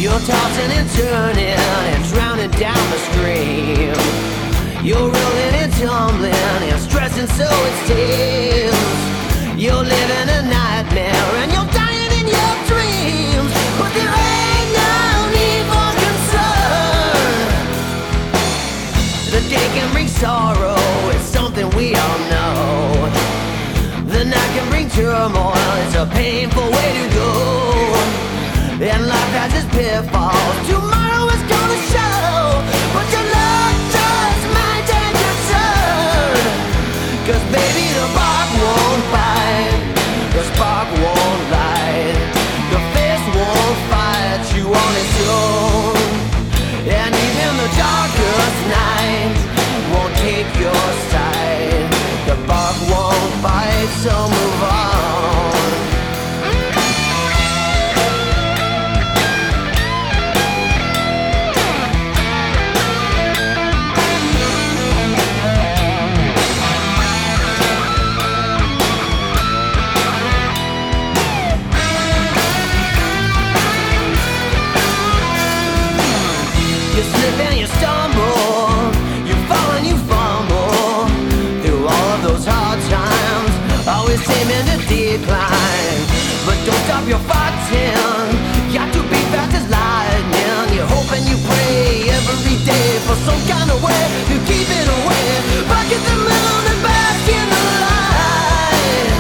You're tossing and turning and drowning down the stream. You're rolling and tumbling and stressing so it steams. You're living a nightmare and you're dying in your dreams. But there ain't no need for concern. The day can bring sorrow, it's something we all know. The night can bring turmoil, it's a painful way to go. And life has its pitfalls, tomorrow is gonna show. But your luck just might take a turn. 'Cause baby the bark won't bite, the spark won't light, the fist won't fight you on its own. And even the darkest night won't take your side. The bark won't bite, so move on. You slip and you stumble, you fall and you fumble. Through all of those hard times, always seeming to decline. But don't stop your fighting, got to be fast as lightning. You hope and you pray every day for some kind of way to keep it away. Back at the moon and bask in the light.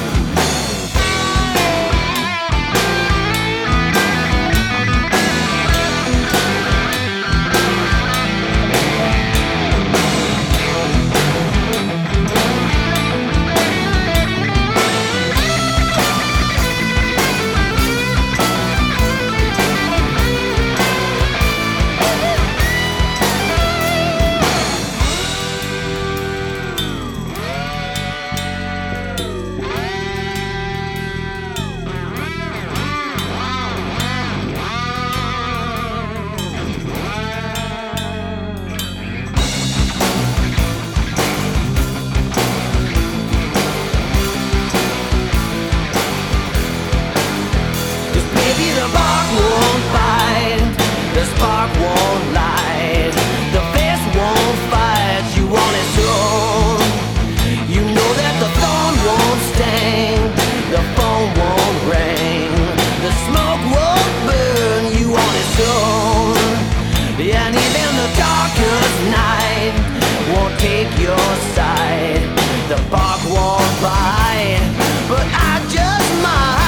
The bark won't bite, the spark won't light, the fist won't fight you on its own. You know that the thorn won't sting, the phone won't ring, the smoke won't burn you on its own. And even the darkest night won't take your side. The bark won't bite, but I just might.